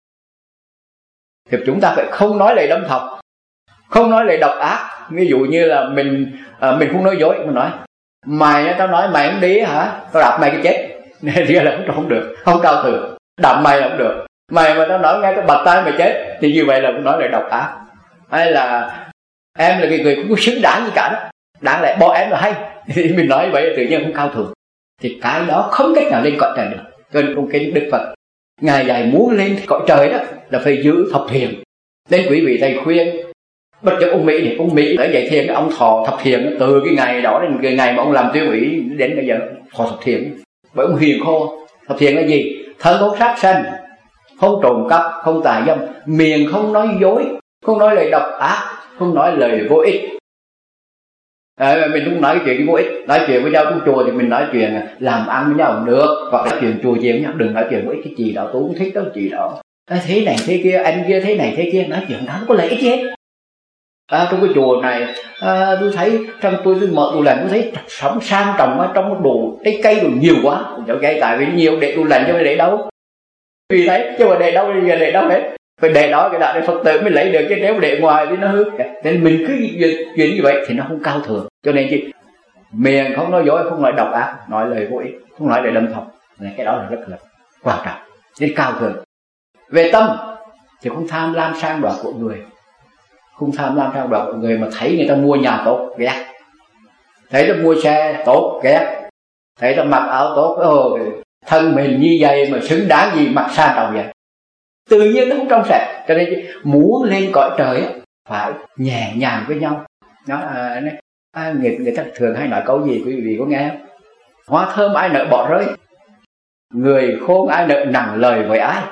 Thì chúng ta phải không nói lời đâm thọc, không nói lời độc ác. Ví dụ như là mình à, mình không nói dối, mình nói mày, tao nói mày không đi hả, tao đạp mày cái chết. Thì là không, không được, không cao thượng. Đạp mày là không được, mày mà tao nói nghe cái bật tay mày chết, thì như vậy là cũng nói lời độc ác. Hay là em là cái người không có xứng đáng gì cả đó, đáng lẽ bỏ em là hay. Thì mình nói vậy tự nhiên không cao thượng. Thì cái đó không cách nào lên cõi trời được. Cho nên trong kinh Đức Phật ngài dạy muốn lên cõi trời đó là phải giữ thập thiện. Nên quý vị thầy khuyên, bất chấp ông Mỹ thì ông Mỹ ở dạy thiền, ông thọ thập thiện từ cái ngày đó đến cái ngày mà ông làm tuyên ủy đến bây giờ thọ thập thiện. Bởi ông hiền khô. Thập thiện là gì? Thân không sát sanh, không trộm cắp, không tà dâm, miệng không nói dối, không nói lời độc ác, không nói lời vô ích. À, mình không nói cái chuyện vô ích. Nói chuyện với nhau trong chùa thì mình nói chuyện làm ăn với nhau không được, hoặc là chuyện chùa chuyện với nhau, đừng nói chuyện vô ích. Cái gì đó tôi không thích đó, chị đó à, thế này thế kia, anh kia thế này thế kia, nói chuyện đó không có lợi ích gì hết. À, trong cái chùa này à, tôi thấy trong tôi, tôi mở tủ lạnh tôi thấy sống sang trọng ở trong đồ trái cây đồ nhiều quá, cho gây tại vì nhiều để tủ lạnh cho phải để đâu, vì đấy chứ mà để đâu bây giờ để đâu hết, phải để đó cái đạo để Phật tử mới lấy được, chứ nếu mà để ngoài thì nó hư. Nên mình cứ chuyện như vậy thì nó không cao thượng. Cho nên chứ miệng không nói dối, không nói độc ác, nói lời vô ích, không nói lời đâm thọc, cái đó là rất là quan trọng, nên cao thượng. Về tâm thì không tham lam sang đoạt của người, không tham lam sang đoạt của người, mà thấy người ta mua nhà tốt ghét, thấy ta mua xe tốt ghét, thấy ta mặc áo tốt, ồ, thân mình như vậy mà xứng đáng gì mặc sang trọng vậy, tự nhiên nó không trong sạch. Cho nên muốn lên cõi trời phải nhẹ nhàng với nhau. Nó à, à, người, người ta thường hay nói câu gì quý vị có nghe không? Hoa thơm ai nỡ bỏ rơi, người khôn ai nỡ nặng lời với ai.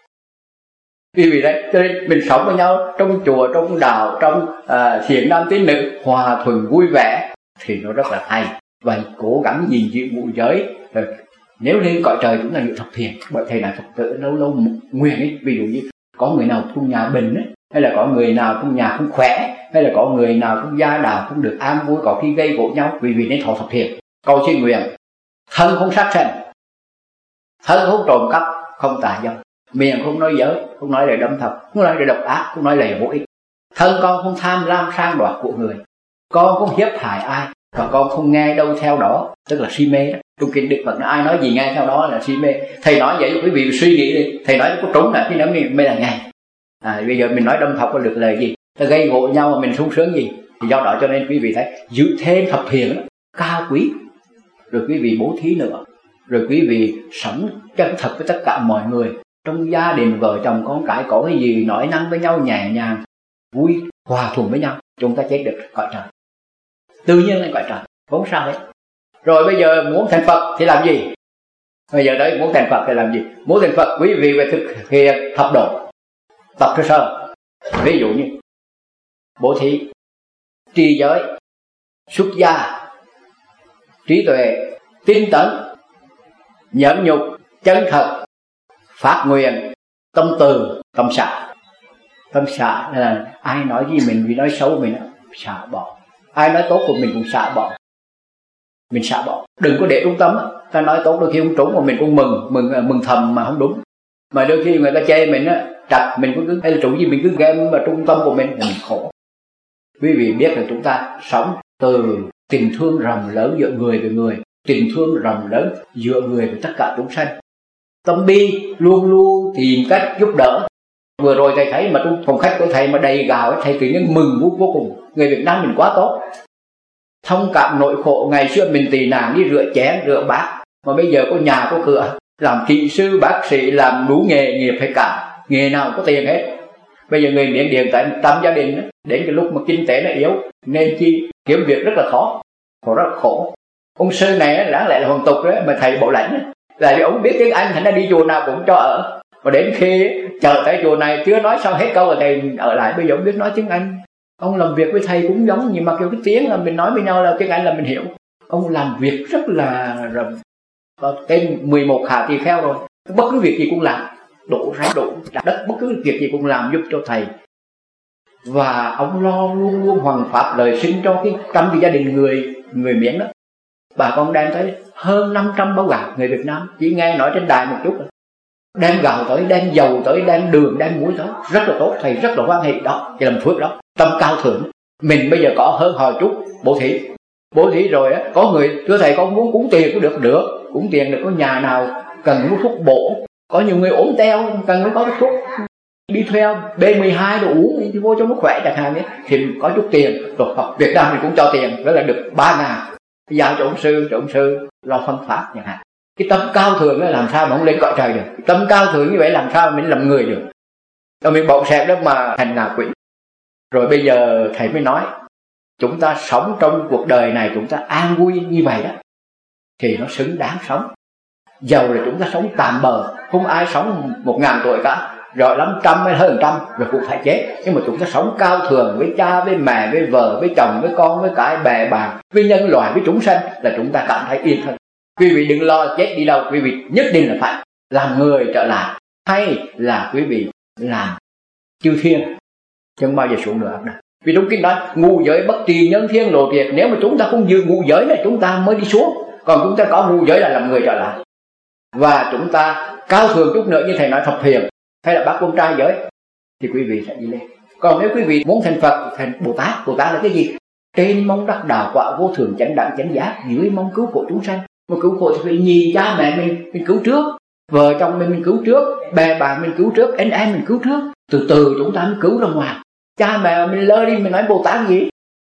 Vì vì đấy, cho nên mình sống với nhau trong chùa, trong đạo, trong uh, thiện nam tín nữ hòa thuận vui vẻ thì nó rất là hay. Và cố gắng gìn giữ ngũ giới. Rồi nếu lên cõi trời chúng ta giữ thập thiện. Bởi thầy này Phật tử lâu lâu nguyện ấy, ví dụ như có người nào trong nhà bệnh ấy, hay là có người nào trong nhà không khỏe, hay là có người nào trong gia đạo không được an vui, có khi gây gỗ nhau, quý vị nên thọ thập thiện, cầu xin nguyện thân không sát sanh, thân không trộm cắp, không tà dâm, miệng không nói dối, không nói lời đâm thọc, không nói lời độc ác, không nói lời vô ích. Thân con không tham lam sang đoạt của người, con không hiếp hại ai, và con không nghe đâu theo đó, tức là si mê đó. Trong kinh Đức Phật nói ai nói gì nghe theo đó là si mê. Thầy nói vậy quý vị suy nghĩ đi, thầy nói có trúng là cái đó mới là nghe. À, bây giờ mình nói đâm thọc có được lời gì, ta gây gỗ nhau mà mình sung sướng gì. Thì do đó cho nên quý vị thấy giữ thêm thập thiện đó, cao quý. Rồi quý vị bố thí nữa, rồi quý vị sống chân thật với tất cả mọi người. Trong gia đình vợ chồng con cái có cái gì nói năng với nhau nhẹ nhàng, vui hòa thuận với nhau, chúng ta chết được cõi trời, tự nhiên lên cõi trời, không sao hết. Rồi bây giờ muốn thành Phật thì làm gì? Bây giờ đấy muốn thành Phật thì làm gì? Muốn thành Phật quý vị phải thực hiện thập độ, tập sơ sơ. Ví dụ như bố thí, trì giới, xuất gia, trí tuệ, tinh tấn, nhẫn nhục, chân thật, phát nguyện, tâm từ, tâm xả. Tâm xả là ai nói gì mình vì nói xấu mình xả bỏ, ai nói tốt của mình cũng xả bỏ, mình xả bỏ. Đừng có để trung tâm. Ta nói tốt đôi khi không trúng mà mình cũng mừng mừng mừng thầm mà không đúng, mà đôi khi người ta chê mình á trật mình cũng cứ hay là chủ gì mình cứ game vào trung tâm của mình thì mình khổ. Quý vị biết là chúng ta sống từ tình thương rộng lớn giữa người với người, tình thương rộng lớn giữa người với tất cả chúng sanh. Tâm bi luôn luôn tìm cách giúp đỡ. Vừa rồi thầy thấy mà trong phòng khách của thầy mà đầy gạo ấy, thầy tự nhiên mừng vô, vô cùng. Người Việt Nam mình quá tốt, thông cảm nỗi khổ. Ngày xưa mình tì nạn đi rửa chén rửa bát, mà bây giờ có nhà có cửa, làm kỹ sư bác sĩ, làm đủ nghề nghiệp hay cả, nghề nào có tiền hết. Bây giờ người Miến Điện tại trăm gia đình đó, đến cái lúc mà kinh tế nó yếu nên chi kiếm việc rất là khó, họ rất là khổ. Ông sư này đáng lẽ là hoàng tục đó, mà thầy Bảo Lãnh là vì ông biết tiếng Anh, thành ra đi chùa nào cũng cho ở. Và đến khi chờ tới chùa này chưa nói xong hết câu là thầy ở lại. Bây giờ ông biết nói tiếng Anh, ông làm việc với thầy cũng giống, nhưng mà kêu cái tiếng là mình nói với nhau là tiếng Anh là mình hiểu. Ông làm việc rất là tên mười một khả tỳ kheo rồi, bất cứ việc gì cũng làm, đổ rác đổ đất, bất cứ việc gì cũng làm giúp cho thầy. Và ông lo luôn luôn hoằng pháp lời sinh cho cái trăm cái gia đình người người Miến đó. Bà con đem tới hơn năm trăm bao gạo. Người Việt Nam chỉ nghe nói trên đài một chút rồi, đem gạo tới, đem dầu tới, đem đường, đem muối tới, rất là tốt. Thầy rất là hoan hỷ đó, thì làm phước đó, tâm cao thượng. Mình bây giờ có hơn hồi chút bố thí, bố thí rồi á, có người thưa thầy con muốn cúng tiền cũng được, được cúng tiền được. Có nhà nào cần uống thuốc bổ, có nhiều người ốm teo cần nó có cái thuốc đi theo B mười hai đồ uống thì vô cho nó khỏe chẳng hạn ấy, thì có chút tiền rồi. Hoặc Việt Nam mình cũng cho tiền, đó là được ba ngàn giao cho ông sư, cho ông sư lo phân phát chẳng hạn. Cái tâm cao thượng làm sao mà không lên cõi trời được? Cái tâm cao thượng như vậy làm sao mình làm người được? Rồi mình bỗng xẹp đó mà thành ngạ quỷ. Rồi bây giờ thầy mới nói, chúng ta sống trong cuộc đời này chúng ta an vui như vậy đó thì nó xứng đáng sống. Dầu là chúng ta sống tạm bờ, không ai sống một ngàn tuổi cả, rồi lắm trăm hay hơn trăm rồi cũng phải chết. Nhưng mà chúng ta sống cao thường với cha, với mẹ, với vợ, với chồng, với con, với cái bè bạn, với nhân loại, với chúng sanh là chúng ta cảm thấy yên thân. Quý vị đừng lo chết đi đâu, quý vị nhất định là phải làm người trở lại, hay là quý vị làm chư thiên, chứ không bao giờ xuống nữa. Vì trong kinh nói ngu giới bất trì nhân thiên lộ triệt. Nếu mà chúng ta không giữ ngu giới này chúng ta mới đi xuống, còn chúng ta có ngu giới là làm người trở lại. Và chúng ta cao thường chút nữa như thầy nói thập thiện hay là bác con trai giới thì quý vị sẽ đi lên. Còn nếu quý vị muốn thành Phật, thành Bồ Tát, Bồ Tát là cái gì? Trên mong đắc đạo quả vô thường chánh đẳng chánh giác, dưới mong cứu khổ chúng sanh. Mà cứu khổ thì phải nhìn cha mẹ mình mình cứu trước, vợ chồng mình mình cứu trước, bè bạn mình cứu trước, anh em mình cứu trước, từ từ chúng ta mới cứu ra ngoài. Cha mẹ mình lơ đi mình nói Bồ Tát gì,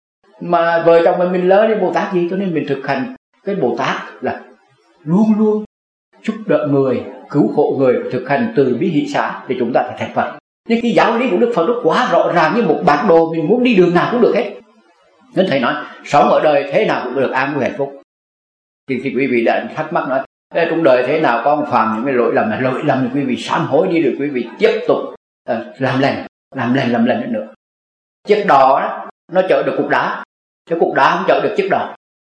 mà vợ chồng mình mình lơ đi Bồ Tát gì. Cho nên mình thực hành cái Bồ Tát là luôn luôn giúp đỡ người, cứu khổ người, thực hành từ bi hỷ xả thì chúng ta phải thành Phật. Nhưng cái giáo lý của Đức Phật nó quá rõ ràng như một bản đồ, mình muốn đi đường nào cũng được hết. Nên thầy nói sống ở đời thế nào cũng được an vui hạnh phúc. Thì, thì quý vị đã thắc mắc nói trong đời thế nào con phạm những cái lỗi lầm, lỗi lầm thì quý vị sám hối đi, rồi quý vị tiếp tục uh, làm lành, làm lành, làm lành nữa. Chiếc đò đó, nó chở được cục đá, chứ cục đá không chở được chiếc đò.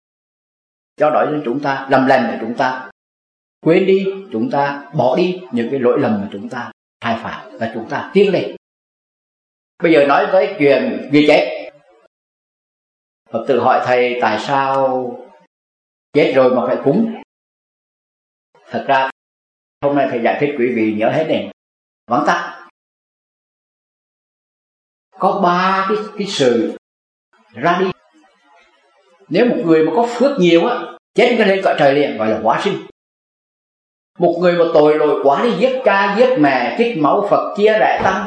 Do đó nên chúng ta làm lành để chúng ta quên đi, chúng ta bỏ đi những cái lỗi lầm mà chúng ta sai phạm và chúng ta tiến lên. Bây giờ nói tới chuyện vì chết, Phật tử hỏi thầy tại sao chết rồi mà phải cúng. Thật ra hôm nay thầy giải thích quý vị nhớ hết này, vắn tắt. Có ba cái, cái sự ra đi. Nếu một người mà có phước nhiều á, chết cái lên cõi trời liền, gọi là hóa sinh. Một người mà tội lỗi quá đi, giết cha giết mẹ, chích máu Phật, chia rẽ tăng,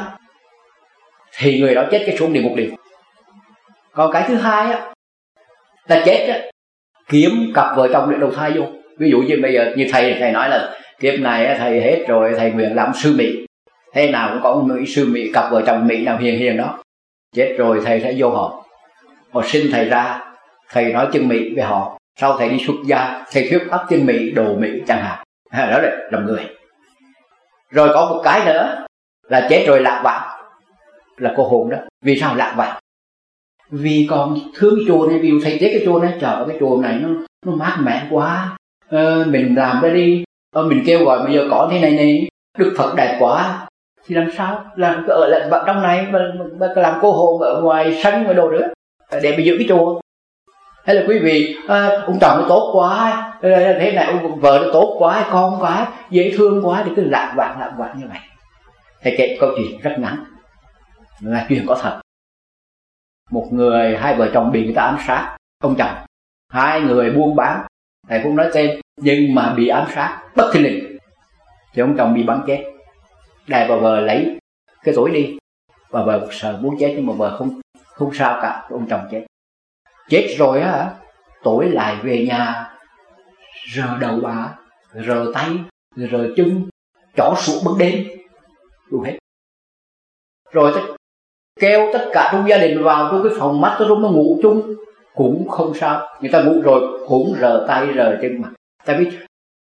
thì người đó chết cái xuống địa ngục liền. Còn cái thứ hai á, là chết á, kiếm cặp vợ chồng để đầu thai vô. Ví dụ như bây giờ như thầy thầy nói là kiếp này thầy hết rồi, thầy nguyện làm sư Mỹ, thế nào cũng có một Mỹ sư Mỹ, cặp vợ chồng Mỹ nào hiền hiền đó, chết rồi thầy sẽ vô họ. Họ sinh thầy ra, thầy nói chân Mỹ với họ, sau thầy đi xuất gia, thầy thuyết pháp chân Mỹ, đồ Mỹ chẳng hạn. Đó là làm người. Rồi có một cái nữa là chết rồi lạc vãng, là cô hồn đó. Vì sao lạc vãng? Vì còn thương cái chùa này, vì thầy chết cái chùa này, trời ơi cái chùa này nó nó mát mẻ quá, ờ, mình làm ra đi, ờ, mình kêu gọi bây giờ có thế này này, Đức Phật đẹp quá, thì làm sao làm cứ ở lại trong này mà, mà làm cô hồn ở ngoài sân ngoài đồ nữa để mà giữ cái chùa. Hay là quý vị à, ông chồng nó tốt quá, thế này ông vợ nó tốt quá, con quá, dễ thương quá, thì cứ lạng vạn lạng vạn như vậy. Thầy kể câu chuyện rất ngắn, là chuyện có thật. Một người, hai vợ chồng bị người ta ám sát ông chồng, hai người buôn bán, thầy không nói tên, nhưng mà bị ám sát bất thình lình, thì ông chồng bị bắn chết. Đại bà vợ lấy cái túi đi, bà vợ sợ muốn chết nhưng mà bà không không sao cả, ông chồng chết. Chết rồi á, tối lại về nhà rờ đầu bà, rờ tay, rờ chân, chó sủa ban đêm, đủ hết. Rồi tất, kêu tất cả trong gia đình vào trong cái phòng mắt cho nó ngủ chung, cũng không sao. Người ta ngủ rồi cũng rờ tay rờ chân mà. Tại vì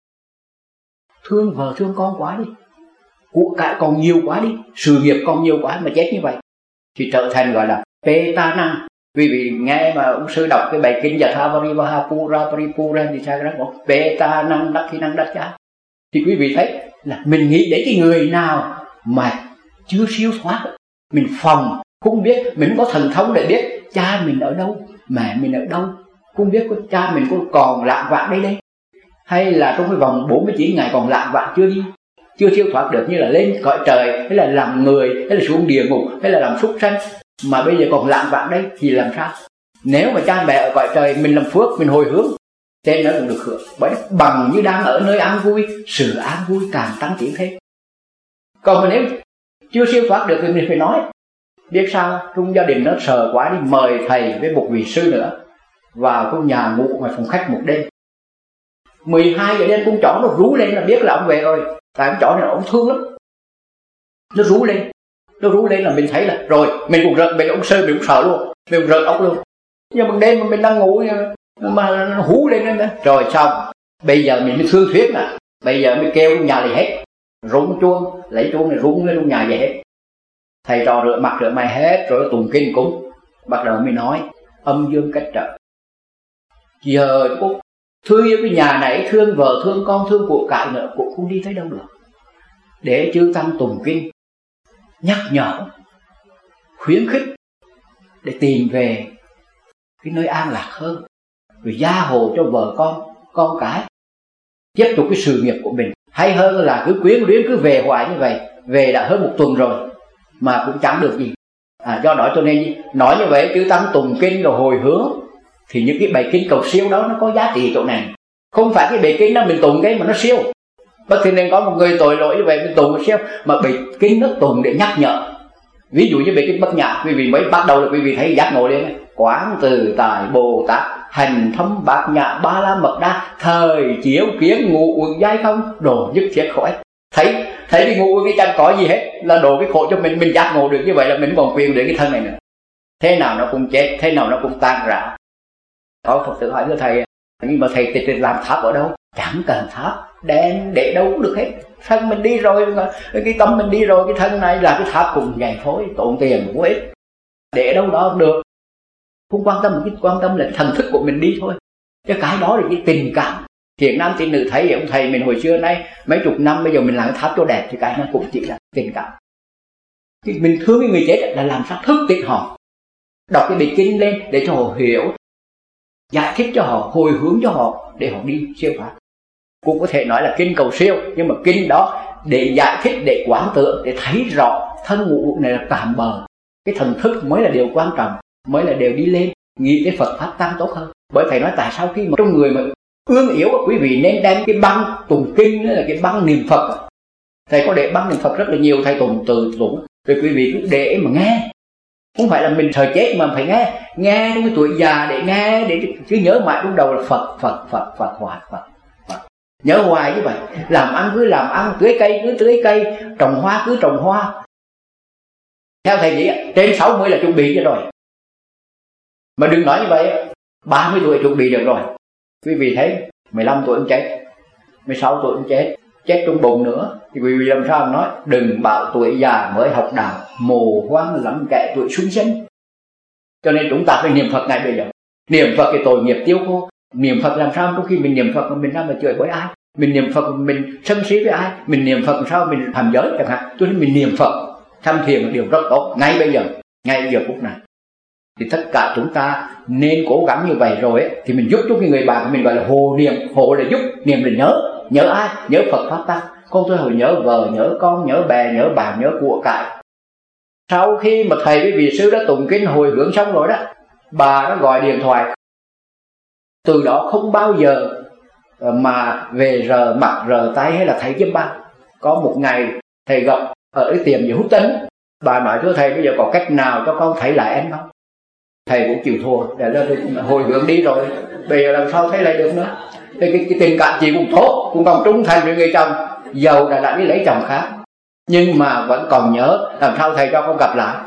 thương vợ thương con quá đi, của cải còn nhiều quá đi, sự nghiệp còn nhiều quá mà chết như vậy, thì trở thành gọi là pê ta năng. Quý vị nghe mà ông sư đọc cái bài kinh Yathavari Pura Paripura thì sao cái đó Beta năng đắc khi năng đắc cha, thì quý vị thấy là mình nghĩ đến cái người nào mà chưa siêu thoát, mình phòng không biết, mình có thần thông để biết cha mình ở đâu, mẹ mình ở đâu, không biết có cha mình có còn lạng vạn đây đây, hay là trong cái vòng bốn mươi chín ngày còn lạng vạn chưa đi, chưa siêu thoát được, như là lên cõi trời, hay là làm người, hay là xuống địa ngục, hay là làm súc sanh, mà bây giờ còn lạng vạn đấy thì làm sao? Nếu mà cha mẹ ở cõi trời mình làm phước, mình hồi hướng, tên nó cũng được hưởng, bởi bằng như đang ở nơi an vui, sự an vui càng tăng tiến thêm. Còn mà nếu chưa siêu thoát được thì mình phải nói, biết sao trong gia đình nó sợ quá đi, mời thầy với một vị sư nữa vào trong nhà ngủ ngoài phòng khách một đêm. Mười hai giờ đêm con chó nó rú lên là biết là ông về rồi, tại con chó này ông thương lắm, nó rú lên. Nó rú lên là mình thấy là rồi, mình cũng rợn, mình ông sư mình cũng sợ luôn, mình cũng rợn ốc luôn. Nhưng mà đêm mà mình đang ngủ mà nó hú lên nữa. Rồi xong, bây giờ mình mới thương thuyết nè, bây giờ mới kêu nhà này hết, rung chuông, lấy chuông này rung lên trong nhà vậy hết. Thầy trò rửa mặt rửa mày hết rồi tụng kinh cúng, bắt đầu mới nói âm dương cách trở. Giờ cô thương yêu cái nhà này, thương vợ thương con thương của cải nữa cũng không đi tới đâu được. Để chư tăng tụng kinh nhắc nhở, khuyến khích để tìm về cái nơi an lạc hơn, rồi gia hộ cho vợ con, con cái tiếp tục cái sự nghiệp của mình. Hay hơn là cứ quyến luyến cứ về hoài như vậy, về đã hơn một tuần rồi mà cũng chẳng được gì. À, do đó cho nên nói như vậy, chư tăng tụng kinh rồi hồi hướng, thì những cái bài kinh cầu siêu đó nó có giá trị chỗ này. Không phải cái bài kinh đó mình tụng cái mà nó siêu. Bất thì nên có một người tội lỗi như vậy mình tụng một siêu, mà bài kinh nó tụng để nhắc nhở. Ví dụ như bài kinh Bát Nhã, quý vị mới bắt đầu là quý vị thấy giác ngộ lên, Quán Từ Tại Bồ Tát, hành thâm Bát Nhã ba la mật đa, thời chiếu kiến ngũ uẩn giai không, đồ nhất thiết khỏi. Thấy thấy cái ngũ uẩn cái chẳng có gì hết, là đồ cái khổ cho mình, mình giác ngộ được như vậy là mình còn quyền để cái thân này nữa. Thế nào nó cũng chết, thế nào nó cũng tan rã. Có Phật tử hỏi thưa thầy, nhưng mà thầy tịch làm tháp ở đâu? Chẳng cần tháp, đem để đâu cũng được hết. Thân mình đi rồi, cái tâm mình đi rồi, cái thân này là cái tháp cùng vậy thôi, tốn tiền cũng ít. Để đâu đó cũng được. Không quan tâm, cái quan tâm là thần thức của mình đi thôi. Chứ cái đó là cái tình cảm. Thiện nam tín nữ thấy ông thầy mình hồi xưa nay mấy chục năm bây giờ mình làm cái tháp cho đẹp thì cái nó cũng chỉ là tình cảm. Thì mình thương cái người chết là làm sao thức tỉnh họ, đọc cái bài kinh lên để cho họ hiểu, giải thích cho họ, hồi hướng cho họ để họ đi siêu thoát. Cũng có thể nói là kinh cầu siêu, nhưng mà kinh đó để giải thích, để quán tưởng, để thấy rõ thân ngũ này là tạm bờ. Cái thần thức mới là điều quan trọng, mới là điều đi lên, nghĩ cái Phật pháp tăng tốt hơn. Bởi thầy nói tại sao khi mà trong người mà ương yếu, quý vị nên đem cái băng tụng kinh, đó là cái băng niệm Phật. Thầy có để băng niệm Phật rất là nhiều, thầy tụng từ tụng, rồi quý vị cứ để mà nghe. Không phải là mình sợ chết mà phải nghe, nghe trong cái tuổi già để nghe, để cứ nhớ mãi trong đầu là Phật, Phật, Phật, Phật, hoài, Phật, Phật. Nhớ hoài như vậy, làm ăn cứ làm ăn, tưới cây cứ tưới cây, trồng hoa cứ trồng hoa. Theo thầy nghĩ trên sáu mươi là chuẩn bị cho rồi. Mà đừng nói như vậy, ba mươi tuổi chuẩn bị được rồi. Quý vị thấy mười lăm tuổi cũng chết, mười sáu tuổi cũng chết, chết trong bụng nữa. Thì quý vị làm sao nói, đừng bảo tuổi già mới học đạo, mồ hoang lắm kẻ tuổi xuân sinh. Cho nên chúng ta phải niệm Phật ngay bây giờ. Niệm Phật cái tội nghiệp tiêu khô. Niệm Phật làm sao trong khi mình niệm Phật mà mình ra mà chửi với ai, mình niệm Phật mình sân sĩ với ai, mình niệm Phật làm sao mình phạm giới chẳng hạn. Cho nên mình niệm Phật tham thiền là điều rất tốt ngay bây giờ, ngay bây giờ phút này. Thì tất cả chúng ta nên cố gắng như vậy rồi ấy, thì mình giúp cho cái người bạn của mình gọi là hồ niệm. Hồ là giúp, niệm là nhớ. Nhớ ai? Nhớ Phật pháp tăng. Con tôi hồi nhớ vợ, nhớ con, nhớ bè, nhớ bạn, nhớ của cải. Sau khi mà thầy với vị sư đã tụng kinh hồi hướng xong rồi đó, bà đã gọi điện thoại. Từ đó không bao giờ mà về rờ mặt rờ tay hay là thầy giúp bà. Có một ngày thầy gặp ở cái tiệm gì hút tính, bà nói thưa thầy bây giờ có cách nào cho con thấy lại em không? Thầy cũng chịu thua, để là hồi hướng đi rồi, bây giờ làm sao thấy lại được nữa. Thì cái, cái tình cảm chị cũng tốt, cũng còn trung thành với người chồng, giàu đã đã đi lấy chồng khác, nhưng mà vẫn còn nhớ làm sao thầy cho con gặp lại.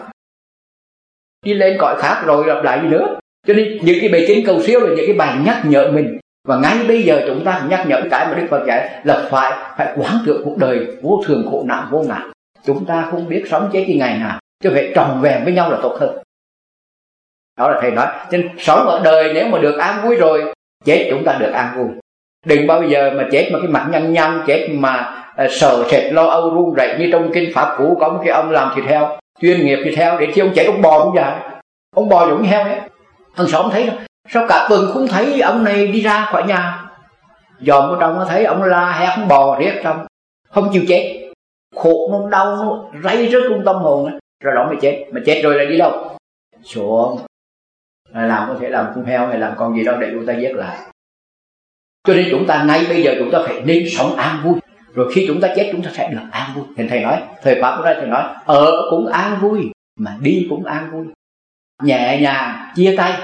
Đi lên cõi khác rồi gặp lại gì nữa. Cho nên những cái bài kinh cầu siêu là những cái bài nhắc nhở mình. Và ngay bây giờ chúng ta nhắc nhở cái mà Đức Phật dạy là phải phải quán tưởng cuộc đời vô thường khổ nạn vô ngã. Chúng ta không biết sống chết cái ngày nào, chứ phải tròn vẹn với nhau là tốt hơn. Đó là thầy nói. Cho nên sống ở đời nếu mà được an vui rồi, chết chúng ta được an vui. Đừng bao giờ mà chết mà cái mặt nhăn nhăn, chết mà uh, sợ sệt lo âu run rẩy như trong kinh Pháp Cú có một cái ông làm thịt heo, chuyên nghiệp thịt heo, để khi ông chết ông bò cũng dài, ông bò giống như heo ấy. Thằng xóm thấy sao cả tuần không thấy ông này đi ra khỏi nhà, dòm ở trong nó thấy ông la hét ông bò riết trong, không chịu chết, khổ nó đau nó ray rứt trong tâm hồn ấy. Rồi đó mới chết, mà chết rồi là đi đâu? Xuống làm có thể làm con heo hay làm con gì đó để chúng ta giết lại. Cho nên chúng ta ngay bây giờ chúng ta phải nên sống an vui, rồi khi chúng ta chết chúng ta sẽ được an vui. Thì thầy nói, thời Pháp của thầy nói ở cũng an vui mà đi cũng an vui, nhẹ nhàng chia tay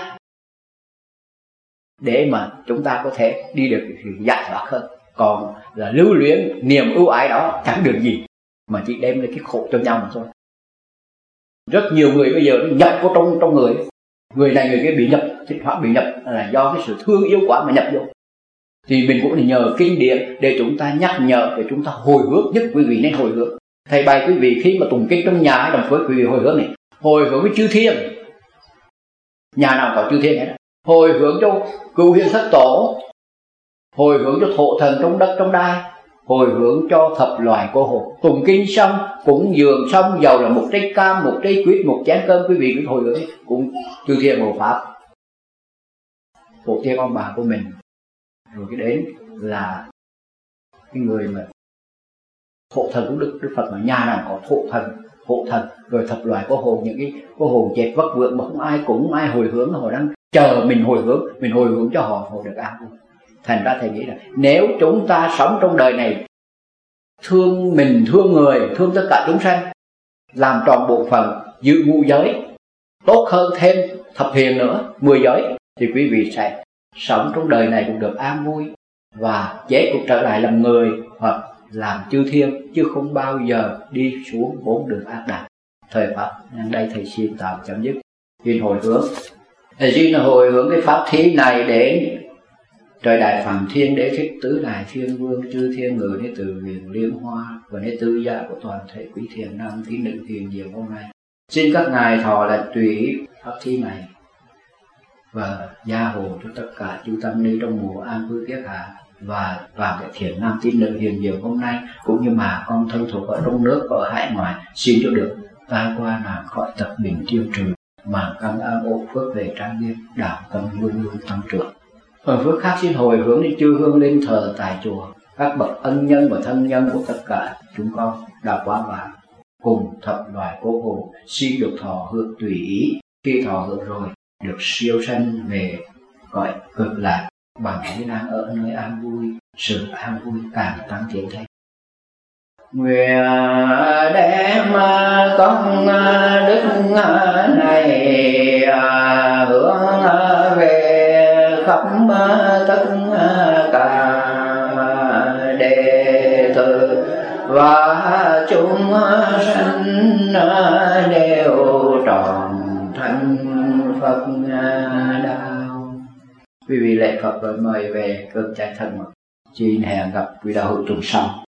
để mà chúng ta có thể đi được giải thoát hơn. Còn là lưu luyến niềm ưu ái đó chẳng được gì, mà chỉ đem lại cái khổ cho nhau mà thôi. Rất nhiều người bây giờ nó nhập vào trong trong người, người này người kia bị nhập, thỉnh thoảng bị nhập là do cái sự thương yêu quá mà nhập vô. Thì mình cũng nhờ kinh điển để chúng ta nhắc nhở, để chúng ta hồi hướng. Nhất quý vị nên hồi hướng. Thầy bày quý vị khi mà tụng kinh trong nhà hay đồng với quý vị hồi hướng này, hồi hướng với chư thiên. Nhà nào có chư thiên hết, hồi hướng cho cửu hiền thất tổ, hồi hướng cho thổ thần trong đất trong đai, hồi hướng cho thập loài cô hồn. Tụng kinh xong, cúng dường xong, dầu là một trái cam, một trái quýt, một chén cơm, quý vị cứ hồi hướng cũng chư thiên hộ pháp, tổ tiên ông bà của mình. Rồi cái đến là cái người mà hộ thần của Đức Đức Phật, mà nhà nào có hộ thần, hộ thần, rồi thập loài có hồn, những cái có hồn chết vất vượng mà không ai cũng không ai hồi hướng, họ đang chờ mình hồi hướng, mình hồi hướng cho họ, họ được an vui. Thành ra thầy nghĩ là nếu chúng ta sống trong đời này thương mình, thương người, thương tất cả chúng sanh, làm tròn bổn phận, giữ ngũ giới, tốt hơn thêm thập hiền nữa, mười giới, thì quý vị sẽ sống trong đời này cũng được an vui, và chết cũng trở lại làm người hoặc làm chư thiên, chứ không bao giờ đi xuống bốn đường ác đạo. Thời Pháp nhân đây thầy xin tạm chấm dứt. Xin hồi hướng, thầy xin hồi hướng cái pháp thí này đến trời đại phạm thiên đế thích tứ đại thiên vương chư thiên ngự đế từ huyền liên hoa và đế tư gia của toàn thể quý thiền nam tín nữ thiền diệu hôm nay. Xin các ngài thọ là tùy pháp thí này và gia hộ cho tất cả chư tăng ni trong mùa an vui kiết hạ, và vào cái thiện nam tín nữ hiền diệu hôm nay, cũng như mà con thân thuộc ở trong nước ở hải ngoại, xin cho được tai qua nạn khỏi tật bệnh tiêu trừ, mà căn an ổn phước về trang nghiêm, đạo tâm luôn luôn tăng trưởng. Phần phước khác xin hồi hướng đi chư hương lên thờ tại chùa, các bậc ân nhân và thân nhân của tất cả chúng con đã quá vãng, cùng thập loài cô hồn xin được thọ hưởng tùy ý. Khi thọ hưởng rồi được siêu sanh về cõi cực lạc, bằng cái đang ở nơi an vui, sự an vui càng tăng tiến thêm. Nguyện đem công đức này hướng về khắp tất cả đệ tử và chúng sanh đều trọn thành Phật đạo. Quý vị lễ Phật rồi mời về cơm trái thân. Xin hẹn gặp quý đạo hữu tuần sau.